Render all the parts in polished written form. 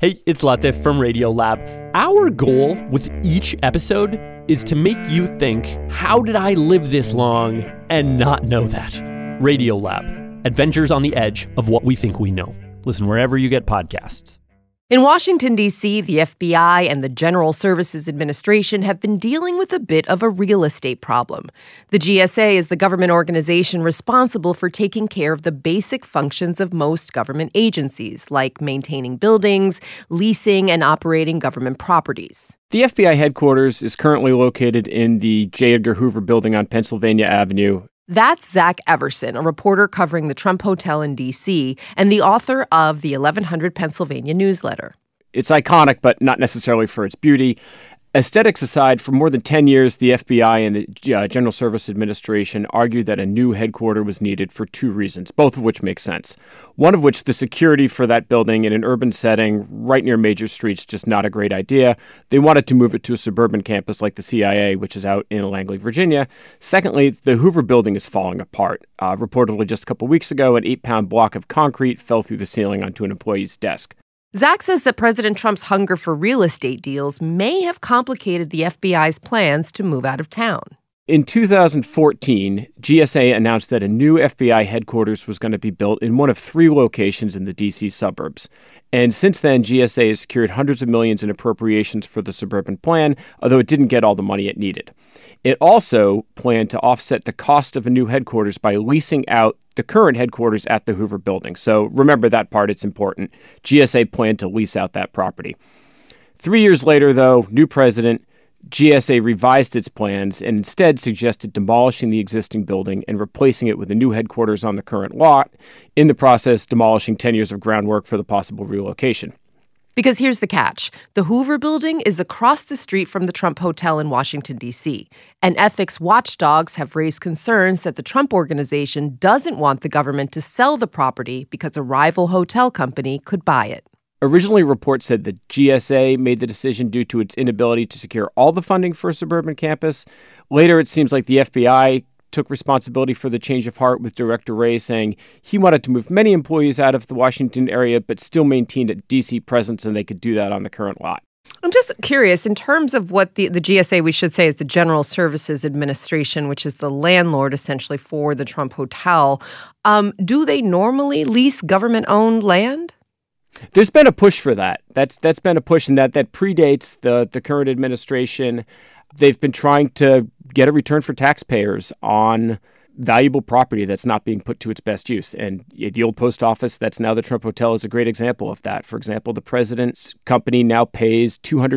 Hey, it's Latif from Radiolab. Our goal with each episode is to make you think, how did I live this long and not know that? Radiolab, adventures on the edge of what we think we know. Listen wherever you get podcasts. In Washington, D.C., the FBI and the General Services Administration have been dealing with a bit of a real estate problem. The GSA is the government organization responsible for taking care of the basic functions of most government agencies, like maintaining buildings, leasing, and operating government properties. The FBI headquarters is currently located in the J. Edgar Hoover building on Pennsylvania Avenue. That's Zach Everson, a reporter covering the Trump Hotel in D.C. and the author of the 1100 Pennsylvania newsletter. It's iconic, but not necessarily for its beauty. Aesthetics aside, for more than 10 years, the FBI and the General Services Administration argued that a new headquarters was needed for two reasons, both of which make sense. One of which, the security for that building in an urban setting right near major streets, just not a great idea. They wanted to move it to a suburban campus like the CIA, which is out in Langley, Virginia. Secondly, the Hoover building is falling apart. Reportedly just a couple weeks ago, an 8-pound block of concrete fell through the ceiling onto an employee's desk. Zach says that President Trump's hunger for real estate deals may have complicated the FBI's plans to move out of town. In 2014, GSA announced that a new FBI headquarters was going to be built in one of 3 locations in the D.C. suburbs. And since then, GSA has secured hundreds of millions in appropriations for the suburban plan, although it didn't get all the money it needed. It also planned to offset the cost of a new headquarters by leasing out the current headquarters at the Hoover building. So remember that part, it's important. GSA planned to lease out that property. 3 years later, though, new president, GSA revised its plans and instead suggested demolishing the existing building and replacing it with a new headquarters on the current lot, in the process demolishing 10 years of groundwork for the possible relocation. Because here's the catch. The Hoover building is across the street from the Trump Hotel in Washington, D.C., and ethics watchdogs have raised concerns that the Trump organization doesn't want the government to sell the property because a rival hotel company could buy it. Originally, reports said that GSA made the decision due to its inability to secure all the funding for a suburban campus. Later, it seems like the FBI took responsibility for the change of heart, with Director Wray saying he wanted to move many employees out of the Washington area but still maintained a D.C. presence, and they could do that on the current lot. I'm just curious, in terms of what the GSA, we should say, is the General Services Administration, which is the landlord essentially for the Trump Hotel, do they normally lease government-owned land? There's been a push for that. That's been a push, and that predates the current administration. They've been trying to get a return for taxpayers on valuable property that's not being put to its best use. And the old post office that's now the Trump Hotel is a great example of that. For example, the president's company now pays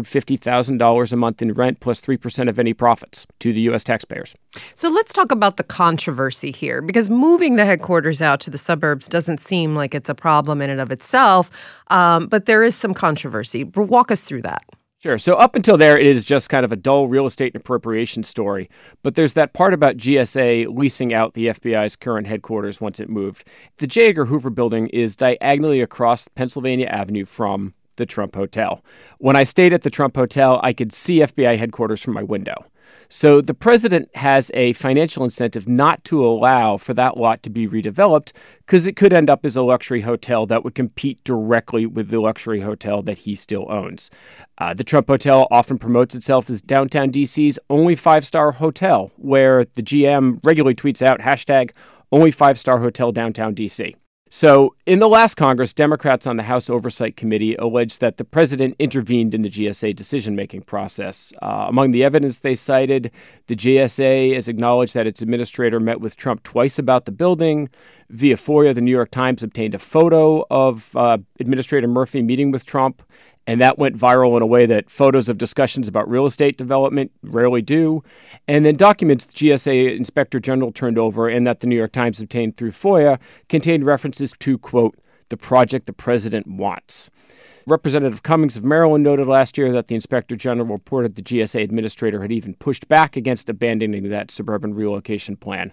$250,000 a month in rent plus 3% of any profits to the U.S. taxpayers. So let's talk about the controversy here, because moving the headquarters out to the suburbs doesn't seem like it's a problem in and of itself, but there is some controversy. Walk us through that. Sure. So up until there, it is just kind of a dull real estate and appropriation story. But there's that part about GSA leasing out the FBI's current headquarters once it moved. The J. Edgar Hoover building is diagonally across Pennsylvania Avenue from the Trump Hotel. When I stayed at the Trump Hotel, I could see FBI headquarters from my window. So the president has a financial incentive not to allow for that lot to be redeveloped, because it could end up as a luxury hotel that would compete directly with the luxury hotel that he still owns. The Trump Hotel often promotes itself as downtown DC's only 5-star hotel, where the GM regularly tweets out hashtag only 5-star hotel downtown DC. So in the last Congress, Democrats on the House Oversight Committee alleged that the president intervened in the GSA decision-making process. Among the evidence they cited, the GSA has acknowledged that its administrator met with Trump twice about the building. Via FOIA, the New York Times obtained a photo of Administrator Murphy meeting with Trump, and that went viral in a way that photos of discussions about real estate development rarely do. And then documents the GSA Inspector General turned over and that the New York Times obtained through FOIA contained references to, quote, the project the president wants. Representative Cummings of Maryland noted last year that the Inspector General reported the GSA administrator had even pushed back against abandoning that suburban relocation plan.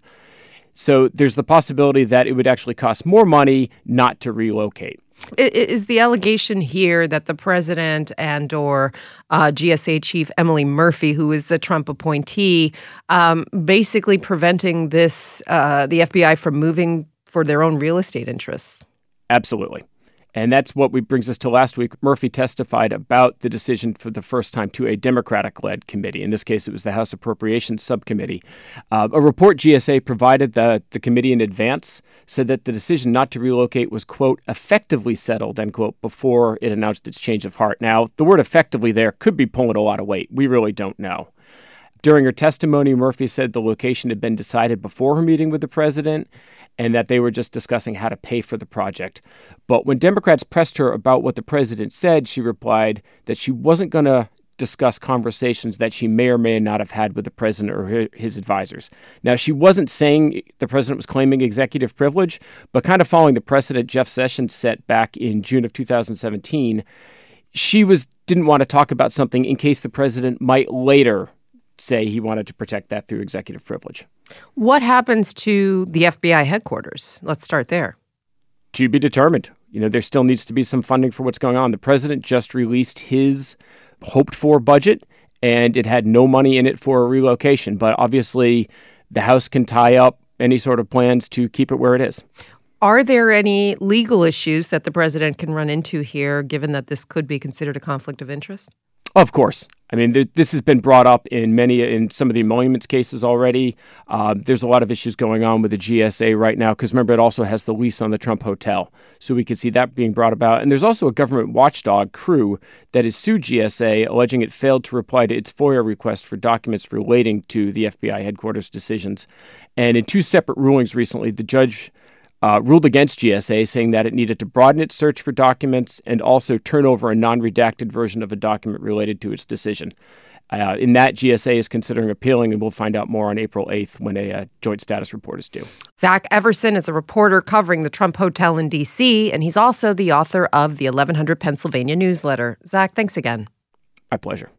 So there's the possibility that it would actually cost more money not to relocate. Is the allegation here that the president and or GSA chief Emily Murphy, who is a Trump appointee, basically preventing the FBI from moving for their own real estate interests? Absolutely. And that's what brings us to last week. Murphy testified about the decision for the first time to a Democratic-led committee. In this case, it was the House Appropriations Subcommittee. A report GSA provided the committee in advance said that the decision not to relocate was, quote, effectively settled, end quote, before it announced its change of heart. Now, the word effectively there could be pulling a lot of weight. We really don't know. During her testimony, Murphy said the location had been decided before her meeting with the president and that they were just discussing how to pay for the project. But when Democrats pressed her about what the president said, she replied that she wasn't going to discuss conversations that she may or may not have had with the president or his advisors. Now, she wasn't saying the president was claiming executive privilege, but kind of following the precedent Jeff Sessions set back in June of 2017, she didn't want to talk about something in case the president might later say he wanted to protect that through executive privilege. What happens to the FBI headquarters? Let's start there. To be determined. There still needs to be some funding for what's going on. The president just released his hoped-for budget, and it had no money in it for a relocation. But obviously, the House can tie up any sort of plans to keep it where it is. Are there any legal issues that the president can run into here, given that this could be considered a conflict of interest? Of course. I mean, this has been brought up in some of the emoluments cases already. There's a lot of issues going on with the GSA right now because, remember, it also has the lease on the Trump Hotel. So we could see that being brought about. And there's also a government watchdog, Crew, that has sued GSA, alleging it failed to reply to its FOIA request for documents relating to the FBI headquarters decisions. And in two separate rulings recently, the judge ruled against GSA, saying that it needed to broaden its search for documents and also turn over a non-redacted version of a document related to its decision. In that, GSA is considering appealing, and we'll find out more on April 8th when a joint status report is due. Zach Everson is a reporter covering the Trump Hotel in D.C., and he's also the author of the 1100 Pennsylvania newsletter. Zach, thanks again. My pleasure.